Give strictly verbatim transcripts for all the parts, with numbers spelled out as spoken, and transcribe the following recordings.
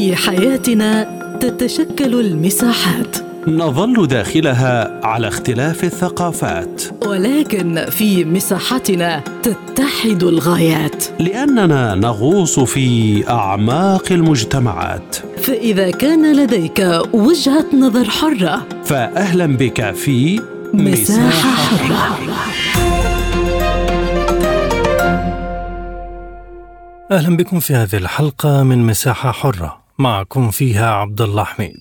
في حياتنا تتشكل المساحات، نظل داخلها على اختلاف الثقافات، ولكن في مساحتنا تتحد الغايات، لأننا نغوص في أعماق المجتمعات. فإذا كان لديك وجهة نظر حرة، فأهلا بك في مساحة حرة. أهلا بكم في هذه الحلقة من مساحة حرة، معكم فيها عبد الله حميد.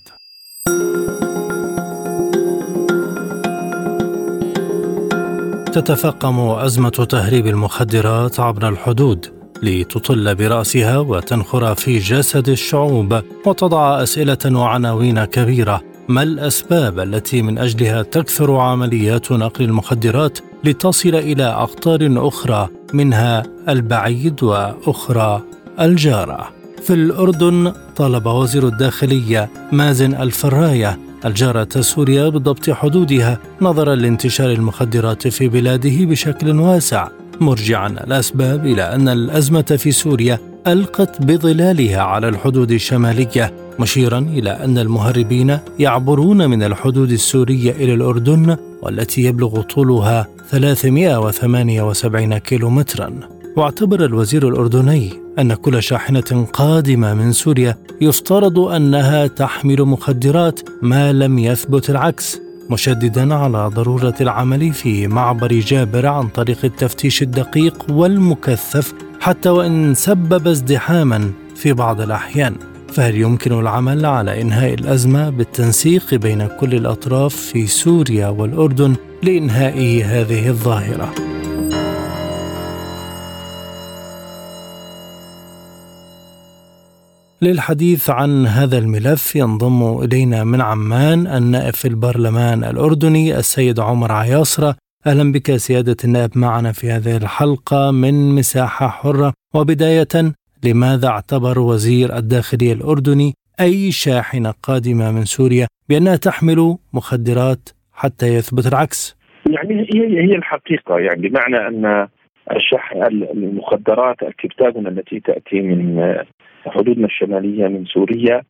تتفاقم أزمة تهريب المخدرات عبر الحدود لتطل برأسها وتنخر في جسد الشعوب وتضع أسئلة وعناوين كبيرة. ما الأسباب التي من أجلها تكثر عمليات نقل المخدرات لتصل إلى أقطار أخرى، منها البعيد وأخرى الجارة؟ في الأردن طالب وزير الداخلية مازن الفراية الجارة سوريا بضبط حدودها نظرا لانتشار المخدرات في بلاده بشكل واسع، مرجعا الأسباب إلى أن الأزمة في سوريا ألقت بظلالها على الحدود الشمالية، مشيرا إلى أن المهربين يعبرون من الحدود السورية إلى الأردن والتي يبلغ طولها ثلاثمائة وثمانية وسبعين كيلومترا. واعتبر الوزير الأردني أن كل شاحنة قادمة من سوريا يفترض أنها تحمل مخدرات ما لم يثبت العكس، مشددا على ضرورة العمل في معبر جابر عن طريق التفتيش الدقيق والمكثف حتى وإن سبب ازدحاما في بعض الأحيان. فهل يمكن العمل على إنهاء الأزمة بالتنسيق بين كل الأطراف في سوريا والأردن لإنهاء هذه الظاهرة؟ للحديث عن هذا الملف ينضم إلينا من عمان النائب في البرلمان الأردني السيد عمر عياصرة. أهلا بك سيادة النائب معنا في هذه الحلقة من مساحة حرة. وبداية، لماذا اعتبر وزير الداخلية الأردني أي شاحنة قادمة من سوريا بأنها تحمل مخدرات حتى يثبت العكس؟ يعني هي هي الحقيقة، يعني بمعنى أن الشح المخدرات الكبتاجون التي تأتي من حدودنا الشمالية من سوريا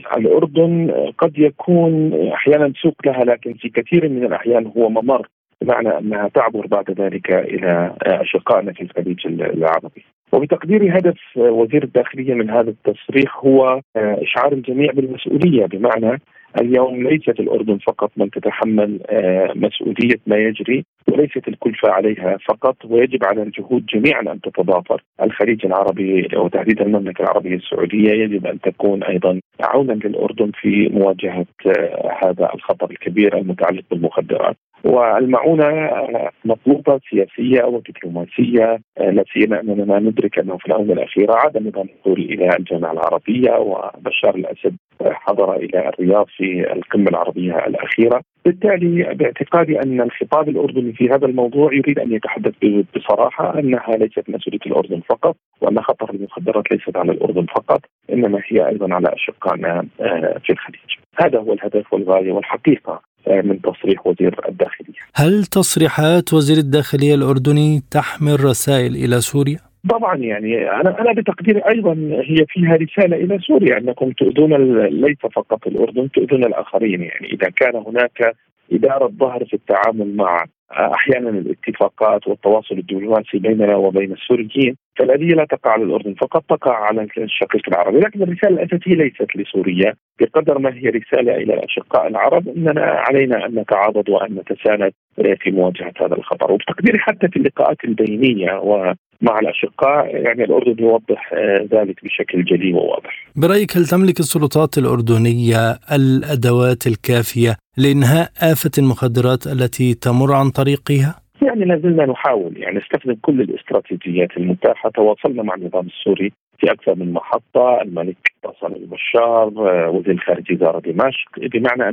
الأردن قد يكون أحيانا سوق لها، لكن في كثير من الأحيان هو ممر، بمعنى أنها تعبر بعد ذلك إلى أشقائنا في الخليج العربي. وبتقديري هدف وزير الداخلية من هذا التصريح هو إشعار الجميع بالمسؤولية، بمعنى اليوم ليست الأردن فقط من تتحمل مسؤولية ما يجري، وليست الكلفة عليها فقط، ويجب على الجهود جميعا أن تتضافر. الخليج العربي وتحديدا المملكة العربية السعودية يجب أن تكون أيضا عونا للأردن في مواجهة هذا الخطر الكبير المتعلق بالمخدرات. والمعونة مطلوبة سياسية ودبلوماسية، لا سيما أننا ندرك أنه في الآونة الأخيرة عاد النظام السوري إلى الجامعة العربية، وبشار الأسد حضر إلى الرياض في القمة العربية الأخيرة. بالتالي باعتقادي أن الخطاب الأردني في هذا الموضوع يريد أن يتحدث بصراحة أنها ليست مسؤولية الأردن فقط، وأن خطر المخدرات ليست على الأردن فقط، إنما هي أيضا على أشقائنا في الخليج. هذا هو الهدف والغاية والحقيقة من تصريح وزير الداخلية. هل تصريحات وزير الداخلية الأردني تحمل رسائل إلى سوريا؟ طبعا، يعني أنا أنا بتقديري أيضا هي فيها رسالة إلى سوريا أنكم تؤذون ليس فقط الأردن، تؤذون الآخرين. يعني إذا كان هناك إدارة ظهر في التعامل مع أحيانا الاتفاقات والتواصل الدبلوماسي بيننا وبين السوريين، فالآلية لا تقع على الأردن فقط، تقع على الشقيق العربي. لكن الرسالة الأساسية ليست لسوريا بقدر ما هي رسالة إلى الأشقاء العرب أننا علينا أن نتعاضد وأن نتساند في مواجهة هذا الخطر. وبتقديري حتى في اللقاءات البينية ومع الأشقاء يعني الأردن يوضح ذلك بشكل جلي وواضح. برأيك هل تملك السلطات الأردنية الأدوات الكافية لإنهاء آفة المخدرات التي تمر عن طريقها؟ يعني لازلنا نحاول، يعني نستخدم كل الاستراتيجيات المتاحة. تواصلنا مع النظام السوري في أكثر من محطة، الملك اتصل ببشار، وزير الخارجية زار دمشق، بمعنى أن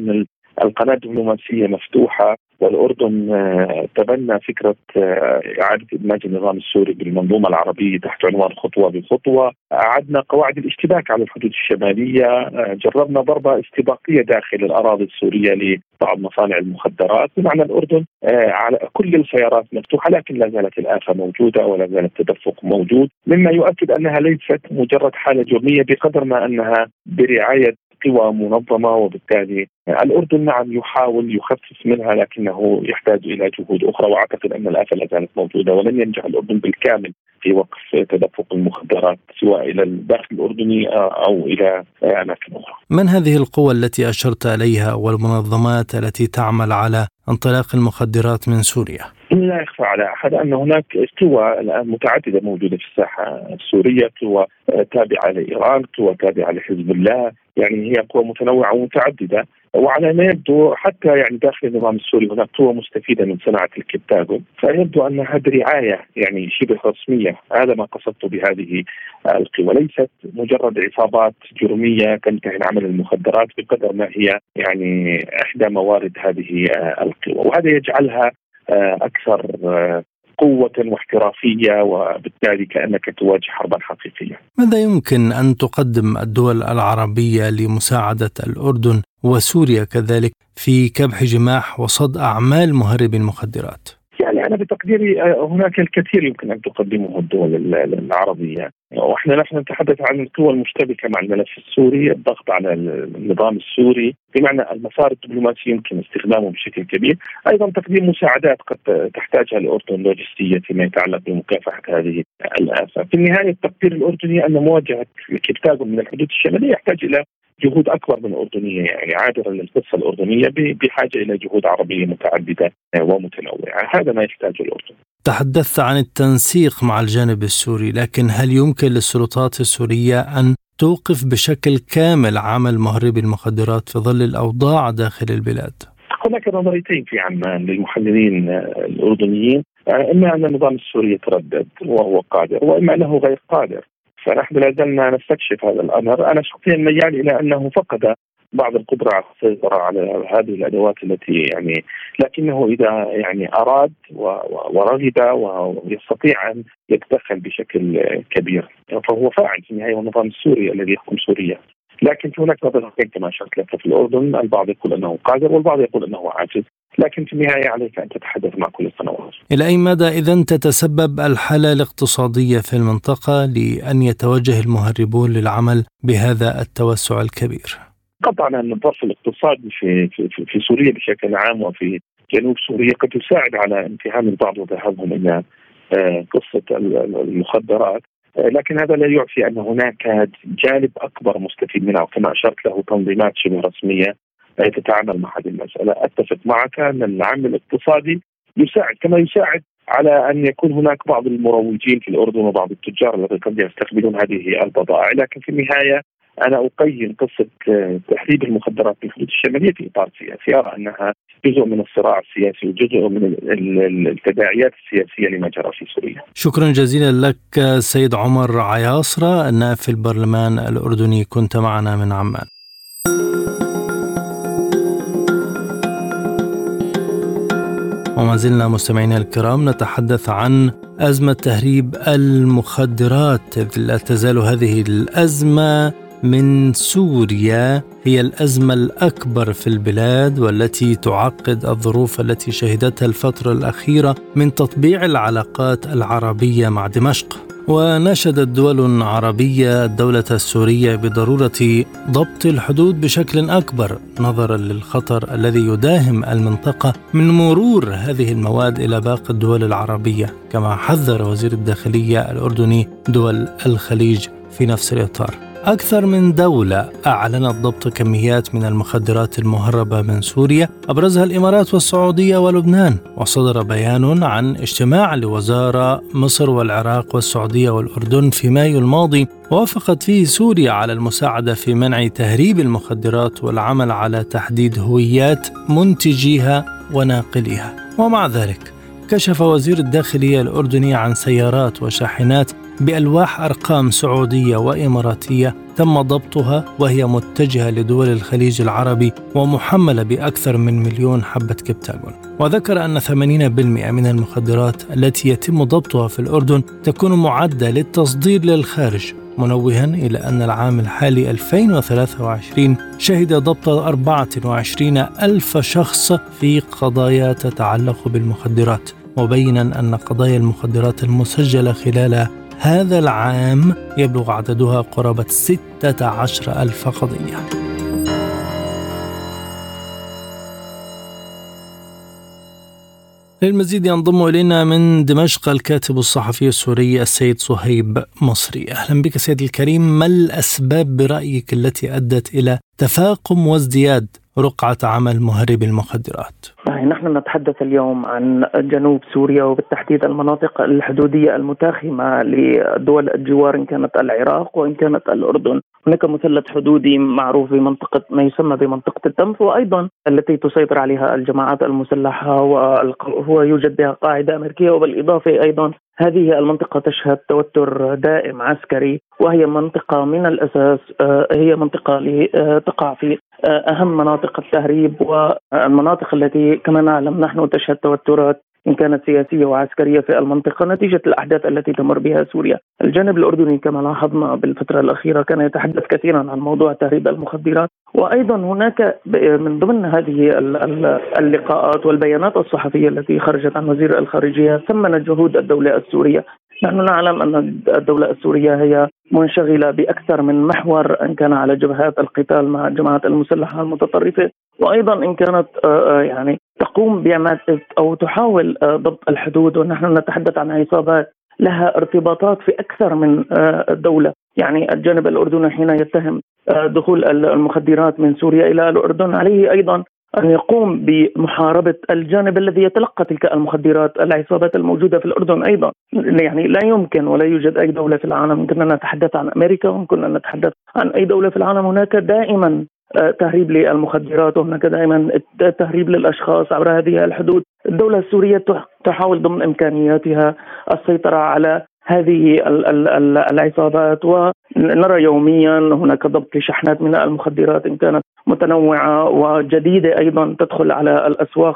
القناة الدبلوماسية مفتوحة، والأردن تبنى فكرة إعادة إدماج النظام السوري بالمنظومة العربية تحت عنوان خطوة بخطوة. أعدنا قواعد الاشتباك على الحدود الشمالية، جربنا ضربة استباقية داخل الأراضي السورية لبعض مصانع المخدرات. بمعنى الأردن على كل الخيارات مفتوحة، لكن لا زالت الآفة موجودة ولا زال التدفق موجود، مما يؤكد أنها ليست مجرد حالة جرمية بقدر ما أنها برعاية قوى منظمة. وبالتالي الأردن نعم يحاول يخفف منها، لكنه يحتاج إلى جهود أخرى، وأعتقد أن الآفة لا زالت موجودة ولن ينجح الأردن بالكامل في وقف تدفق المخدرات سواء إلى الداخل الأردني أو إلى أماكن أخرى. من هذه القوى التي أشرت إليها والمنظمات التي تعمل على انطلاق المخدرات من سوريا؟ لا يخفى على أحد أن هناك قوى الآن متعددة موجودة في الساحة السورية، قوى تابعة لإيران، قوى تابعة لحزب الله، يعني هي قوى متنوعة ومتعددة. وعلى ما يبدو حتى يعني داخل النظام السوري هناك قوى مستفيدة من صناعة الكبتاغون، فيبدو أن هذه رعاية يعني شبه رسمية. هذا ما قصدت بهذه القوى، ليست مجرد عصابات جرمية تنتهي عن عمل المخدرات بقدر ما هي يعني إحدى موارد هذه القوى، وهذا يجعلها أكثر قوة واحترافية، وبالتالي كأنك تواجه حربا حقيقية. ماذا يمكن أن تقدم الدول العربية لمساعدة الأردن وسوريا كذلك في كبح جماح وصد أعمال مهربي المخدرات؟ يعني أنا بتقديري هناك الكثير يمكن أن تقدمه الدول العربية، وإحنا نحن نتحدث عن القوى المشتبكة مع الملف السوري، الضغط على النظام السوري، بمعنى المسار الدبلوماسي يمكن استخدامه بشكل كبير. أيضا تقديم مساعدات قد تحتاجها الأردن لوجستية فيما يتعلق بمكافحة هذه الآفة. في النهاية التقدير الأردني أن مواجهة الكبتاغون من الحدود الشمالية يحتاج إلى جهود أكبر من أردنية، يعني عابرة للقصة الأردنية بحاجة إلى جهود عربية متعددة ومتنوعة. هذا ما يحتاجه الأردن. تحدثت عن التنسيق مع الجانب السوري، لكن هل يمكن للسلطات السورية أن توقف بشكل كامل عمل مهربي المخدرات في ظل الأوضاع داخل البلاد؟ هناك نظريتين في عمان للمحللين الأردنيين، إما أن النظام السوري يتردد وهو قادر، وإما أنه غير قادر. فنحن لا زلنا نستكشف هذا الأمر. أنا شخصيا ميال إلى أنه فقد بعض القدرة على السيطرة على هذه الأدوات التي يعني، لكنه إذا يعني أراد ورغب ويستطيع أن يتدخل بشكل كبير فهو فاعل في النهاية، والنظام السوري الذي يحكم سوريا. لكن هناك نظرتين كما أشرت لك في الأردن، البعض يقول أنه قادر والبعض يقول أنه عاجز، لكن في النهاية عليك أن تتحدث مع كل القنوات. إلى أي مدى إذن تتسبب الحالة الاقتصادية في المنطقة لأن يتوجه المهربون للعمل بهذا التوسع الكبير؟ قطعا أن الظرف الاقتصادي في, في, في سوريا بشكل عام وفي جنوب سوريا قد يساعد على انتهاء البعض وذهابهم إلى قصة المخدرات، لكن هذا لا يعفي أن هناك جانب أكبر مستفيد منها، وكما أشرت له تنظيمات شبه رسمية تتعامل مع هذه المسألة. أتفق معك أن العامل الاقتصادي يساعد، كما يساعد على أن يكون هناك بعض المروجين في الأردن وبعض التجار الذين قد يستقبلون هذه البضائع، لكن في النهاية أنا أقيم قصة تهريب المخدرات في الحدود الشمالية في إطار سياسي، أرى أنها جزء من الصراع السياسي وجزء من التداعيات السياسية لما جرى في سوريا. شكرا جزيلا لك سيد عمر عياصرة، النائب في البرلمان الأردني، كنت معنا من عمان. وما زلنا مستمعينا الكرام نتحدث عن أزمة تهريب المخدرات، لا تزال هذه الأزمة من سوريا هي الأزمة الأكبر في البلاد، والتي تعقد الظروف التي شهدتها الفترة الأخيرة من تطبيع العلاقات العربية مع دمشق. ونشدت دول عربية الدولة السورية بضرورة ضبط الحدود بشكل أكبر نظرا للخطر الذي يداهم المنطقة من مرور هذه المواد إلى باقي الدول العربية، كما حذر وزير الداخلية الأردني دول الخليج في نفس الإطار. أكثر من دولة أعلنت ضبط كميات من المخدرات المهربة من سوريا، أبرزها الإمارات والسعودية ولبنان. وصدر بيان عن اجتماع لوزارة مصر والعراق والسعودية والأردن في مايو الماضي، وافقت فيه سوريا على المساعدة في منع تهريب المخدرات والعمل على تحديد هويات منتجيها وناقليها. ومع ذلك كشف وزير الداخلية الأردني عن سيارات وشاحنات بألواح أرقام سعودية وإماراتية تم ضبطها وهي متجهة لدول الخليج العربي ومحملة بأكثر من مليون حبة كبتاغون. وذكر أن ثمانين بالمئة من المخدرات التي يتم ضبطها في الأردن تكون معدة للتصدير للخارج، منوها إلى أن العام الحالي ألفين وثلاثة وعشرين شهد ضبط أربعة وعشرين ألف شخص في قضايا تتعلق بالمخدرات، مبينا أن قضايا المخدرات المسجلة خلال هذا العام يبلغ عددها قرابة ستة عشر ألف قضية. للمزيد ينضم إلينا من دمشق الكاتب الصحفي السوري السيد صهيب مصري. أهلا بك سيد الكريم. ما الأسباب برأيك التي أدت إلى تفاقم وازدياد رقعة عمل مهرب المخدرات؟ نحن نتحدث اليوم عن جنوب سوريا وبالتحديد المناطق الحدودية المتاخمة لدول الجوار، إن كانت العراق وإن كانت الأردن. هناك مثلث حدودي معروف بمنطقة ما يسمى بمنطقة التنف، وأيضا التي تسيطر عليها الجماعات المسلحة وهو يوجد بها قاعدة أمريكية. وبالإضافة أيضا هذه المنطقة تشهد توتر دائم عسكري، وهي منطقة من الأساس هي منطقة تقع في أهم مناطق التهريب والمناطق التي كما نعلم نحن تشهد توترات إن كانت سياسية وعسكرية في المنطقة نتيجة الأحداث التي تمر بها سوريا. الجانب الأردني كما لاحظنا بالفترة الأخيرة كان يتحدث كثيرا عن موضوع تهريب المخدرات، وأيضا هناك من ضمن هذه اللقاءات والبيانات الصحفية التي خرجت عن وزير الخارجية ثمنت جهود الدولة السورية. نحن نعلم أن الدولة السورية هي منشغلة بأكثر من محور، إن كان على جبهات القتال مع الجماعات المسلحة المتطرفة، وأيضا إن كانت يعني تقوم بعمل أو تحاول ضبط الحدود. ونحن نتحدث عن عصابات لها ارتباطات في أكثر من دولة. يعني الجانب الأردني حين يتهم دخول المخدرات من سوريا إلى الأردن عليه أيضا أن يقوم بمحاربة الجانب الذي يتلقى تلك المخدرات، العصابات الموجودة في الأردن أيضا. يعني لا يمكن ولا يوجد أي دولة في العالم، كنا نتحدث عن أمريكا وكنا نتحدث عن أي دولة في العالم، هناك دائما تهريب للمخدرات وهناك دائما تهريب للأشخاص عبر هذه الحدود. الدولة السورية تحاول ضمن إمكانياتها السيطرة على هذه العصابات، ونرى يوميا هناك ضبط لشحنات من المخدرات إن كانت متنوعة وجديدة أيضا تدخل على الأسواق.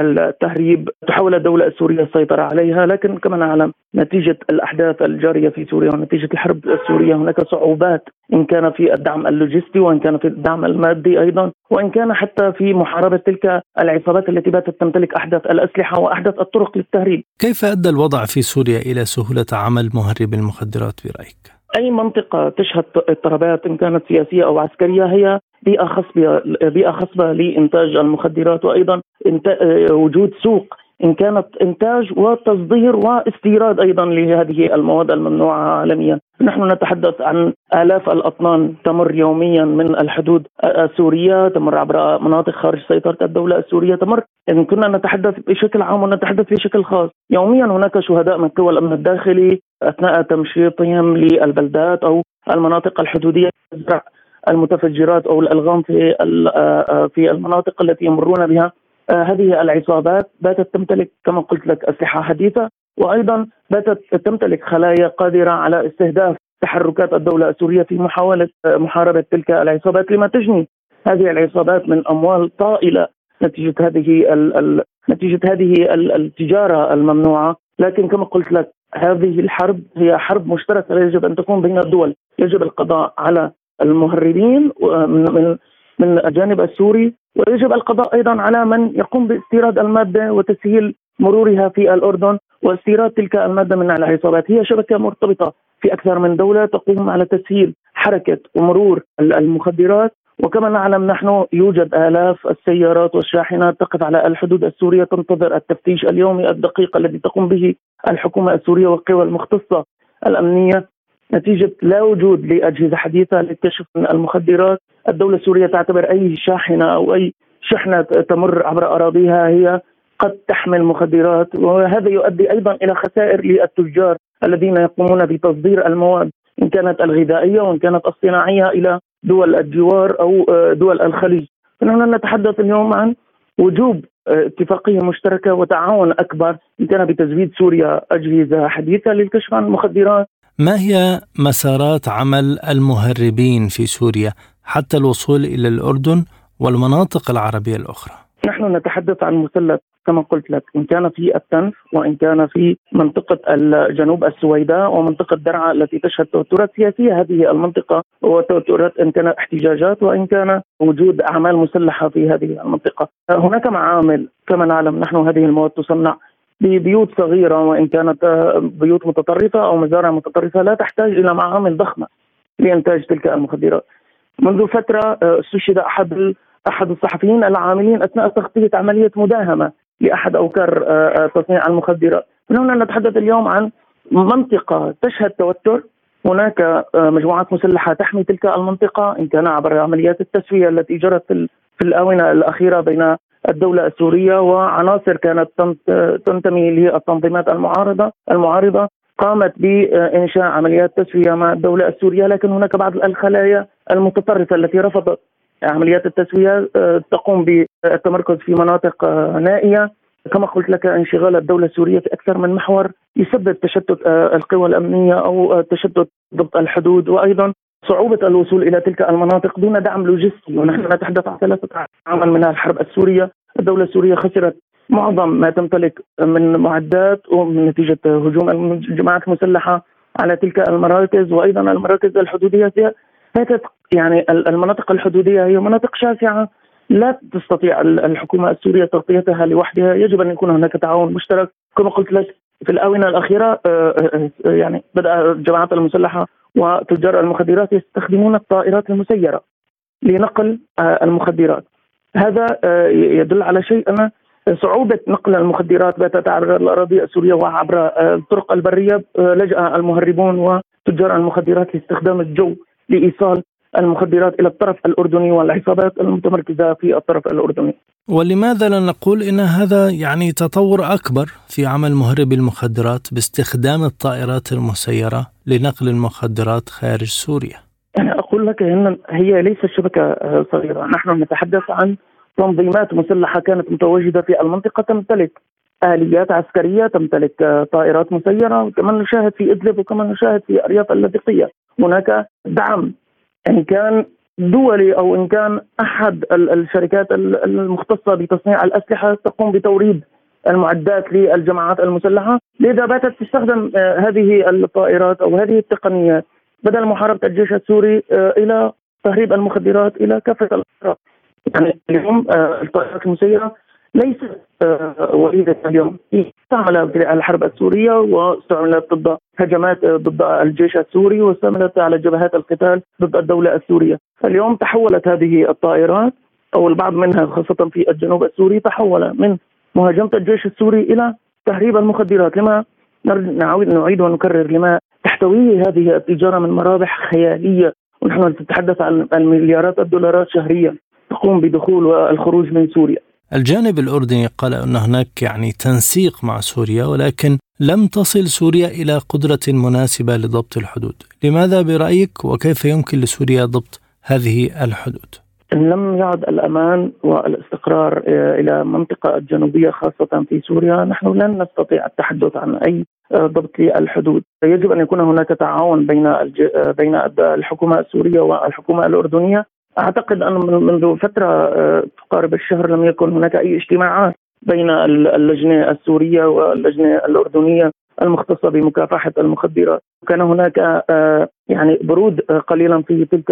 التهريب تحاول الدولة السورية السيطرة عليها، لكن كما نعلم نتيجة الأحداث الجارية في سوريا ونتيجة الحرب السورية هناك صعوبات إن كان في الدعم اللوجستي وإن كان في الدعم المادي أيضا، وإن كان حتى في محاربة تلك العصابات التي باتت تمتلك أحدث الأسلحة وأحدث الطرق للتهريب. كيف أدى الوضع في سوريا إلى سهولة عمل مهرب المخدرات برأيك؟ أي منطقة تشهد اضطرابات إن كانت سياسية أو عسكرية هي بيئة خصبة بيئة خصبة لإنتاج المخدرات، وأيضا وجود سوق إن كانت إنتاج وتصدير واستيراد أيضا لهذه المواد الممنوعة عالميا. نحن نتحدث عن آلاف الأطنان تمر يوميا من الحدود السورية، تمر عبر مناطق خارج سيطرة الدولة السورية، تمر إن كنا نتحدث بشكل عام ونتحدث بشكل خاص. يوميا هناك شهداء من قوى الأمن الداخلي أثناء تمشيطهم للبلدات أو المناطق الحدودية المتفجرات أو الألغام في في المناطق التي يمرون بها. هذه العصابات باتت تمتلك كما قلت لك أسلحة حديثة، وأيضا باتت تمتلك خلايا قادرة على استهداف تحركات الدولة السورية في محاولة محاربة تلك العصابات، لما تجني هذه العصابات من أموال طائلة نتيجة هذه ال نتيجة هذه التجارة الممنوعة. لكن كما قلت لك هذه الحرب هي حرب مشتركة يجب أن تكون بين الدول. يجب القضاء على المهربين من من الجانب السوري، ويجب القضاء أيضا على من يقوم باستيراد المادة وتسهيل مرورها في الأردن واستيراد تلك المادة من العصابات. هي شبكة مرتبطة في أكثر من دولة تقوم على تسهيل حركة ومرور المخدرات. وكما نعلم نحن يوجد آلاف السيارات والشاحنات تقف على الحدود السورية تنتظر التفتيش اليومي الدقيق الذي تقوم به الحكومة السورية والقوى المختصة الأمنية نتيجة لا وجود لأجهزة حديثة للكشف من المخدرات. الدولة السورية تعتبر أي شاحنة أو أي شحنة تمر عبر أراضيها هي قد تحمل مخدرات، وهذا يؤدي أيضا إلى خسائر للتجار الذين يقومون بتصدير المواد إن كانت الغذائية وإن كانت الصناعية إلى دول الجوار أو دول الخليج. فنحن نتحدث اليوم عن وجوب اتفاقية مشتركة وتعاون أكبر إن كان بتزويد سوريا أجهزة حديثة للكشف عن المخدرات. ما هي مسارات عمل المهربين في سوريا حتى الوصول إلى الأردن والمناطق العربية الأخرى؟ نحن نتحدث عن مثلث كما قلت لك، إن كان في التنف وإن كان في منطقة جنوب السويداء ومنطقة درعا التي تشهد توترات سياسية. هذه المنطقة وتوترات إن كان احتجاجات وإن كان وجود أعمال مسلحة في هذه المنطقة. هناك معامل كما نعلم نحن، هذه المواد تصنع ببيوت صغيرة وإن كانت بيوت متطرفة أو مزارع متطرفة لا تحتاج إلى معامل ضخمة لإنتاج تلك المخدرات. منذ فترة استشهد أحد أحد الصحفيين العاملين أثناء تغطية عملية مداهمة لأحد أوكار تصنيع المخدرات. من هنا نتحدث اليوم عن منطقة تشهد توتر، هناك مجموعات مسلحة تحمي تلك المنطقة، إن كان عبر عمليات التسوية التي جرت في الآونة الأخيرة بين الدولة السورية وعناصر كانت تنتمي للتنظيمات المعارضة المعارضة قامت بإنشاء عمليات تسوية مع الدولة السورية. لكن هناك بعض الخلايا المتطرفة التي رفضت عمليات التسوية تقوم بالتمركز في مناطق نائية. كما قلت لك، انشغال الدولة السورية في أكثر من محور يسبب تشتت القوى الأمنية أو تشتت ضبط الحدود، وأيضا صعوبة الوصول إلى تلك المناطق دون دعم لوجستي. ونحن نتحدث عن ثلاثة أعوام منها الحرب السورية. الدولة السورية خسرت معظم ما تمتلك من معدات ومن نتيجة هجوم الجماعات المسلحة على تلك المراكز، وأيضا المراكز الحدودية فاتت. يعني المناطق الحدودية هي مناطق شاسعة لا تستطيع الحكومة السورية تغطيتها لوحدها، يجب أن يكون هناك تعاون مشترك. كما قلت لك في الآونة الأخيرة يعني بدأ الجماعات المسلحة وتجار المخدرات يستخدمون الطائرات المسيرة لنقل المخدرات. هذا يدل على شيء، أن صعوبة نقل المخدرات باتت على الأراضي السورية وعبر الطرق البرية. لجأ المهربون وتجار المخدرات لاستخدام الجو لإيصال المخدرات إلى الطرف الأردني والعصابات المتمركزة في الطرف الأردني. ولماذا لا نقول إن هذا يعني تطور أكبر في عمل مهربي المخدرات باستخدام الطائرات المسيرة لنقل المخدرات خارج سوريا؟ أنا أقول لك إن هي ليست شبكة صغيرة، نحن نتحدث عن تنظيمات مسلحة كانت متواجدة في المنطقة، تمتلك آليات عسكرية، تمتلك طائرات مسيرة، كما نشاهد في إدلب وكما نشاهد في أرياف اللاذقية. هناك دعم إن كان دولي أو إن كان أحد الشركات المختصة بتصنيع الأسلحة تقوم بتوريد المعدات للجماعات المسلحة. لذا باتت تستخدم هذه الطائرات أو هذه التقنيات بدل محاربة الجيش السوري إلى تهريب المخدرات إلى كافة الأطراف. يعني اليوم الطائرات المسيرة ليست وليدة اليوم، استعملت في الحرب السورية واستعملت ضد هجمات ضد الجيش السوري واستعملت على جبهات القتال ضد الدولة السورية. اليوم تحولت هذه الطائرات أو البعض منها خاصة في الجنوب السوري تحول من مهاجمة الجيش السوري إلى تهريب المخدرات. لما نعيد نعيد ونكرر، لما تحتويه هذه التجارة من مرابح خيالية، ونحن نتحدث عن المليارات الدولارات شهريا تقوم بدخول والخروج من سوريا. الجانب الأردني قال أن هناك يعني تنسيق مع سوريا، ولكن لم تصل سوريا إلى قدرة مناسبة لضبط الحدود. لماذا برأيك وكيف يمكن لسوريا ضبط هذه الحدود؟ إن لم يعد الأمان والاستقرار إلى المنطقة الجنوبية خاصة في سوريا، نحن لن نستطيع التحدث عن أي ضبط للحدود. يجب أن يكون هناك تعاون بين بين الحكومة السورية والحكومة الأردنية. أعتقد أن منذ فترة تقارب الشهر لم يكن هناك أي اجتماعات بين اللجنة السورية واللجنة الأردنية المختصة بمكافحة المخدرات. كان هناك يعني برود قليلا في تلك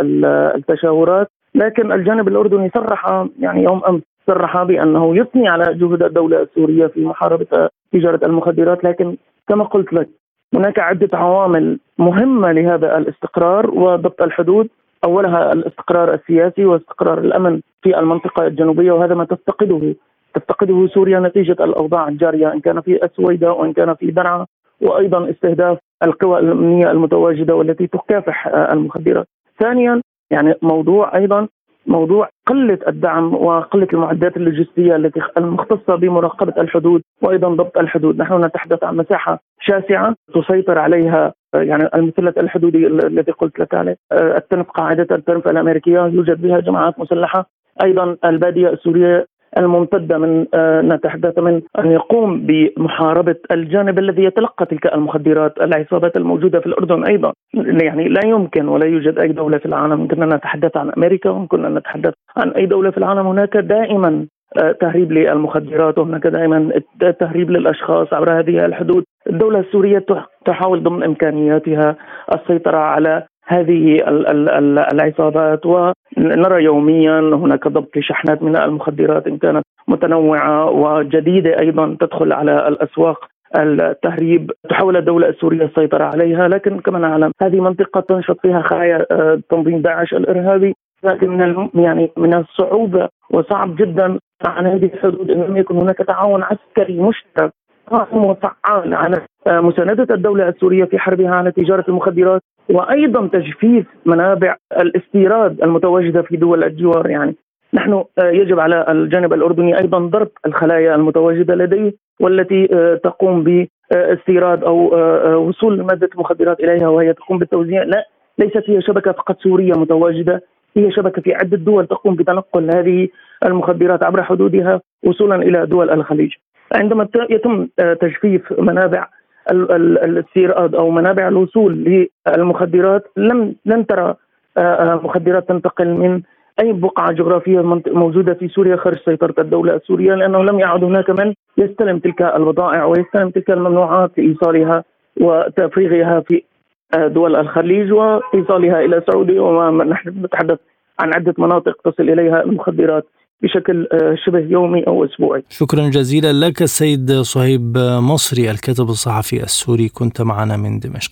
التشاورات، لكن الجانب الأردني صرح يعني يوم أمس صرح بأنه يثني على جهود الدولة السورية في محاربة تجارة المخدرات. لكن كما قلت لك هناك عدة عوامل مهمة لهذا الاستقرار وضبط الحدود. أولها الاستقرار السياسي واستقرار الأمن في المنطقة الجنوبية، وهذا ما تفتقده تفتقده سوريا نتيجة الأوضاع الجارية إن كان في السويداء وإن كان في درعا، وأيضا استهداف القوى الأمنية المتواجدة والتي تكافح المخدرات. ثانيا يعني موضوع أيضا موضوع قلة الدعم وقلة المعدات اللوجستية التي المختصة بمراقبة الحدود وأيضا ضبط الحدود. نحن نتحدث عن مساحة شاسعة تسيطر عليها يعني المثلث الحدودي الذي قلت لك عليه، التنف، قاعدة التنف الأمريكية يوجد بها جماعات مسلحة، أيضا البادية السورية الممتدة من نتحدث من أن يقوم بمحاربة الجانب الذي يتلقى تلك المخدرات، العصابات الموجودة في الأردن أيضا. يعني لا يمكن ولا يوجد أي دولة في العالم، كنا نتحدث عن أمريكا وكنا نتحدث عن أي دولة في العالم، هناك دائما تهريب للمخدرات وهناك دائما تهريب للأشخاص عبر هذه الحدود. الدولة السورية تحاول ضمن إمكانياتها السيطرة على هذه العصابات، ونرى يوميا هناك ضبط لشحنات من المخدرات إن كانت متنوعة وجديدة أيضا تدخل على الأسواق. التهريب تحاول الدولة السورية السيطرة عليها، لكن كما نعلم هذه منطقة تنشط فيها خلايا تنظيم داعش الإرهابي، لكن من يعني من الصعوبة وصعب جدا عن هذه الحدود أن لم يكن هناك تعاون عسكري مشترك وفعال على مساندة الدولة السورية في حربها على تجارة المخدرات، وأيضا تجفيف منابع الاستيراد المتواجدة في دول الجوار. يعني نحن يجب على الجانب الأردني أيضا ضرب الخلايا المتواجدة لديه والتي تقوم باستيراد أو وصول مادة المخدرات إليها وهي تقوم بالتوزيع. لا، ليست هي شبكة فقط سورية متواجدة، هي شبكة في عدة دول تقوم بتنقل هذه المخدرات عبر حدودها وصولا إلى دول الخليج. عندما يتم تجفيف منابع الاستيراد أو منابع الوصول للمخدرات، لم لن ترى مخدرات تنتقل من أي بقعة جغرافية موجودة في سوريا خارج سيطرة الدولة السورية، لأنه لم يعد هناك من يستلم تلك البضائع ويستلم تلك الممنوعات في إيصالها وتفريغها في دول الخليج وإيصالها إلى السعودية، ونحن نتحدث عن عدة مناطق تصل إليها المخدرات بشكل شبه يومي أو أسبوعي. شكرا جزيلا لك السيد صهيب مصري الكاتب الصحفي السوري، كنت معنا من دمشق.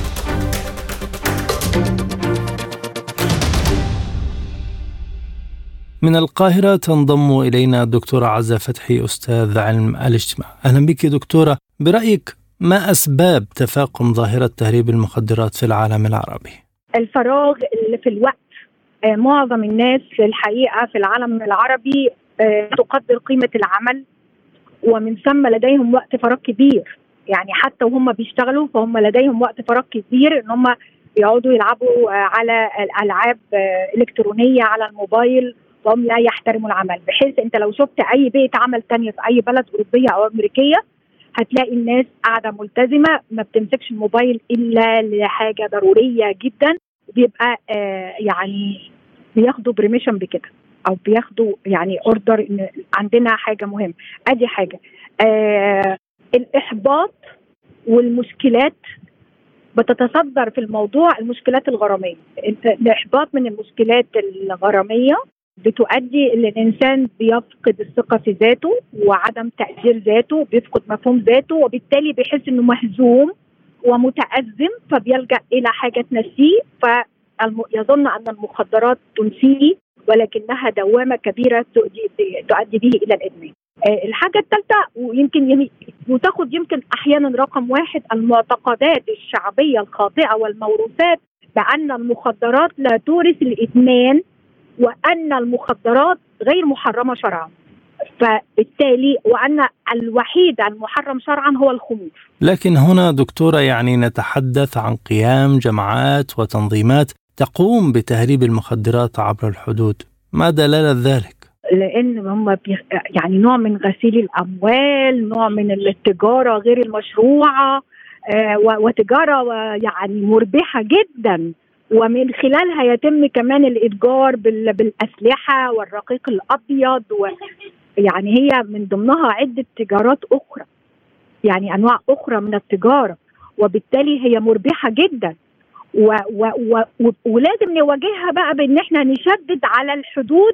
من القاهرة تنضم إلينا الدكتورة عزة فتحي أستاذ علم الاجتماع. أهلا بك دكتورة، برأيك ما أسباب تفاقم ظاهرة تهريب المخدرات في العالم العربي؟ الفراغ اللي في الوقت. آه معظم الناس الحقيقة في العالم العربي آه تقدر قيمة العمل، ومن ثم لديهم وقت فراغ كبير. يعني حتى وهم بيشتغلوا فهم لديهم وقت فراغ كبير ان هم يقعدوا يلعبوا آه على الألعاب آه إلكترونية على الموبايل، وهم لا يحترموا العمل. بحيث انت لو شفت اي بيئة عمل تانية في اي بلد اوروبية او امريكية هتلاقي الناس قاعدة ملتزمة ما بتمسكش الموبايل الا لحاجة ضرورية جدا، بيبقى آه يعني بياخدوا بريميشن بكده او بياخدوا يعني اوردر ان عندنا حاجة مهمة. ادي حاجة. آه الاحباط والمشكلات بتتصدر في الموضوع، المشكلات الغرامية. الاحباط من المشكلات الغرامية بتؤدي إلى الإنسان بيفقد الثقة في ذاته وعدم تقدير ذاته، بيفقد مفهوم ذاته، وبالتالي بيحس إنه مهزوم ومتأزم فبيلجأ إلى حاجة تنسيه، فيظن أن المخدرات تنسيه ولكنها دوامة كبيرة تؤدي به إلى الإدمان. الحاجة الثالثة ويمكن وتاخد يمكن أحيانا رقم واحد، المعتقدات الشعبية الخاطئة والموروثات بأن المخدرات لا تورث الإدمان وأن المخدرات غير محرمة شرعا، فبالتالي وأن الوحيد المحرم شرعا هو الخمور. لكن هنا دكتورة يعني نتحدث عن قيام جماعات وتنظيمات تقوم بتهريب المخدرات عبر الحدود، ما دلالة ذلك؟ لأن هم يعني نوع من غسيل الأموال، نوع من التجارة غير المشروعة، وتجارة يعني مربحة جدا، ومن خلالها يتم كمان الإتجار بالأسلحة والرقيق الأبيض، يعني هي من ضمنها عدة تجارات أخرى، يعني أنواع أخرى من التجارة، وبالتالي هي مربحة جدا. و و و ولازم نواجهها بقى بأن احنا نشدد على الحدود،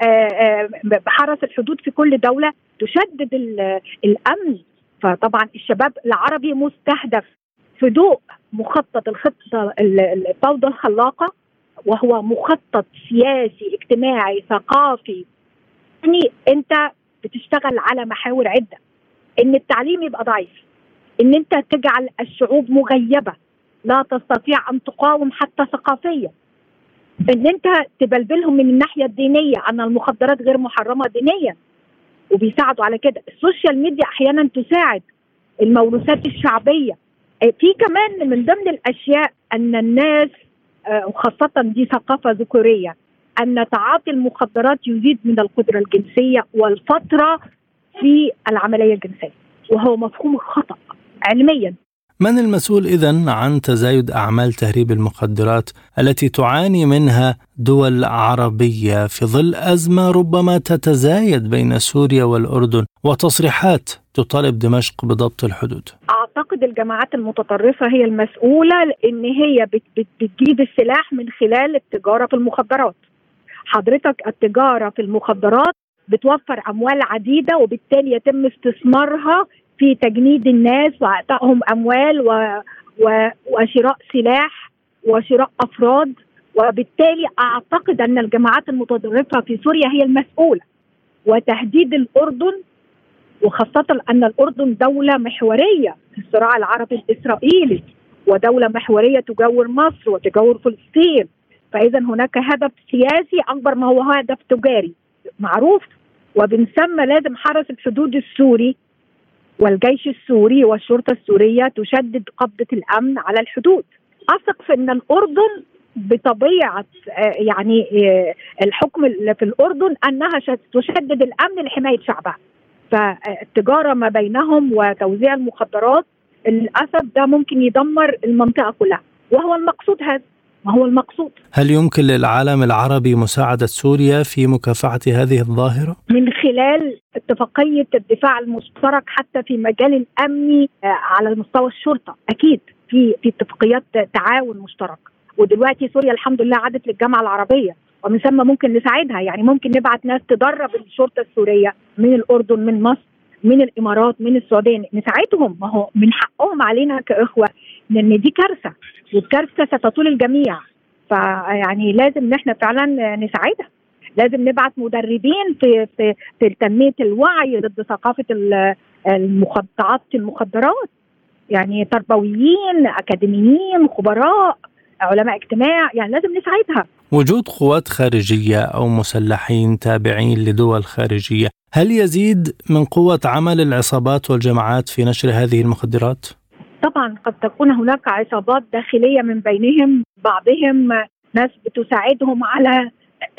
بحرس الحدود في كل دولة تشدد الأمن. فطبعا الشباب العربي مستهدف في ضوء مخطط الخطة الفوضى الخلاقة، وهو مخطط سياسي اجتماعي ثقافي. يعني انت بتشتغل على محاور عدة، ان التعليم يبقى ضعيف، ان انت تجعل الشعوب مغيبة لا تستطيع ان تقاوم حتى ثقافيا، ان انت تبلبلهم من الناحية الدينية ان المخدرات غير محرمة دينيا وبيساعدوا على كده. السوشيال ميديا احيانا تساعد الموروثات الشعبية. في كمان من ضمن الاشياء ان الناس وخاصة دي ثقافة ذكورية، أن تعاطي المخدرات يزيد من القدرة الجنسية والفترة في العملية الجنسية، وهو مفهوم خطأ علميا. من المسؤول إذن عن تزايد أعمال تهريب المخدرات التي تعاني منها دول عربية في ظل أزمة ربما تتزايد بين سوريا والأردن وتصريحات تطالب دمشق بضبط الحدود؟ أعتقد الجماعات المتطرفة هي المسؤولة، لأن هي بت بت بتجيب السلاح من خلال التجارة في المخدرات. حضرتك التجارة في المخدرات بتوفر أموال عديدة، وبالتالي يتم استثمارها في تجنيد الناس وإعطائهم أموال و... و... وشراء سلاح وشراء أفراد. وبالتالي أعتقد أن الجماعات المتطرفة في سوريا هي المسؤولة، وتهديد الأردن، وخاصة أن الأردن دولة محورية في الصراع العربي الإسرائيلي، ودولة محورية تجاور مصر وتجاور فلسطين. فإذا هناك هدف سياسي أكبر ما هو هدف تجاري معروف، وبنسمى لازم حرس الحدود السوري والجيش السوري والشرطة السورية تشدد قبضة الأمن على الحدود. أثق في أن الأردن بطبيعة يعني الحكم في الأردن أنها تشدد الأمن لحماية شعبها. فالتجارة ما بينهم وتوزيع المخدرات للأسف ده ممكن يدمر المنطقة كلها، وهو المقصود هذا، ما هو المقصود. هل يمكن للعالم العربي مساعدة سوريا في مكافحة هذه الظاهرة؟ من خلال اتفاقية الدفاع المشترك حتى في مجال الأمني على مستوى الشرطة، أكيد في في اتفاقيات تعاون مشترك. ودلوقتي سوريا الحمد لله عادت للجامعة العربية، ومن ثم ممكن نساعدها. يعني ممكن نبعت ناس تدرب الشرطة السورية من الأردن، من مصر، من الإمارات، من السعودية، نساعدهم. ما هو من حقهم علينا كإخوة، لأن دي كارثة، والكارثة ستطول الجميع. فيعني لازم نحن فعلا نساعدها. لازم نبعت مدربين في في في تنمية الوعي ضد ثقافة المخدرات المخدرات يعني تربويين، أكاديميين، خبراء، علماء اجتماع. يعني لازم نساعدها. وجود قوات خارجية أو مسلحين تابعين لدول خارجية هل يزيد من قوة عمل العصابات والجماعات في نشر هذه المخدرات؟ طبعا قد تكون هناك عصابات داخلية من بينهم، بعضهم ناس بتساعدهم على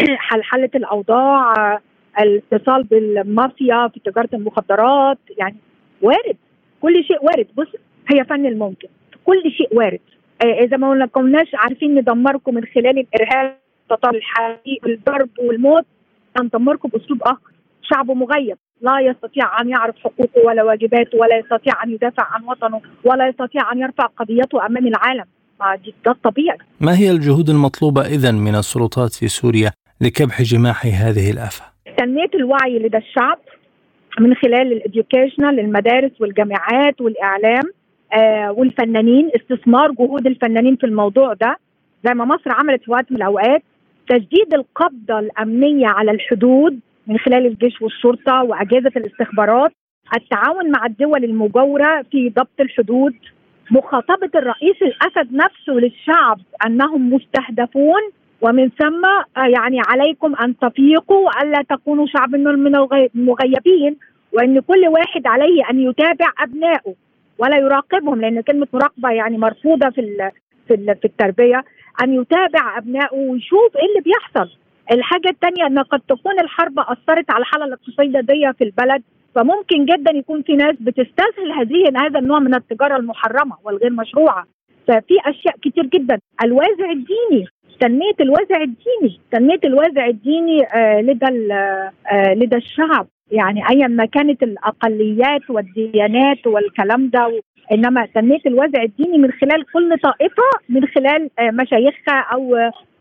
حلحلة الأوضاع، الاتصال بالمافيا في تجارة المخدرات. يعني وارد، كل شيء وارد. بص، هي فن الممكن، كل شيء وارد. إذا ما كناش عارفين ندمركم من خلال الإرهاب، التطار الحريق، الضرب والموت، ندمركم بأسلوب آخر. شعب مغيب لا يستطيع أن يعرف حقوقه ولا واجباته، ولا يستطيع أن يدافع عن وطنه، ولا يستطيع أن يرفع قضيته أمام العالم. ده الطبيعي. ما هي الجهود المطلوبة إذن من السلطات في سوريا لكبح جماح هذه الآفة؟ تنمية الوعي لدى الشعب من خلال الإديوكيشنال، المدارس والجامعات والإعلام آه والفنانين، استثمار جهود الفنانين في الموضوع ده زي ما مصر عملت في وقت من الأوقات. تجديد القبضة الأمنية على الحدود من خلال الجيش والشرطة وأجهزة الاستخبارات، التعاون مع الدول المجاورة في ضبط الحدود، مخاطبة الرئيس الأسد نفسه للشعب أنهم مستهدفون، ومن ثم يعني عليكم أن تفيقوا ألا تكونوا شعب من المغيبين، وأن كل واحد عليه أن يتابع أبنائه ولا يراقبهم، لأن كلمة مراقبة يعني مرفوضة في في في التربية. أن يتابع أبنائه ويشوف إيه اللي بيحصل. الحاجة الثانية أن قد تكون الحرب أثرت على الحالة الاقتصادية دي في البلد، فممكن جدا يكون في ناس بتستسهل هذه هذا النوع من التجارة المحرمة والغير مشروعة. ففي أشياء كتير جدا. الوازع الديني، تنمية الوازع الديني، تنمية الوازع الديني آه لدى آه لدى الشعب، يعني أيا ما كانت الأقليات والديانات والكلام ده، إنما تنمية الوازع الديني من خلال كل طائفة، من خلال آه مشايخها أو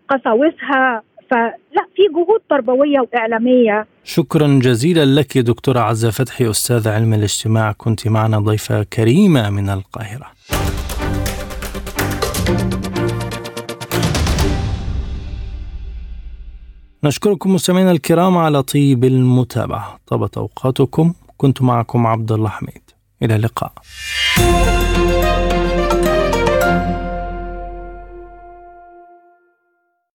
قساوسها. فلا، في جهود تربوية وإعلامية. شكرا جزيلا لك دكتورة عزة فتحي، أستاذ علم الاجتماع، كنت معنا ضيفة كريمة من القاهرة. نشكركم مستمعينا الكرام على طيب المتابعة. طابت أوقاتكم. كنت معكم عبد الله حميد. إلى اللقاء.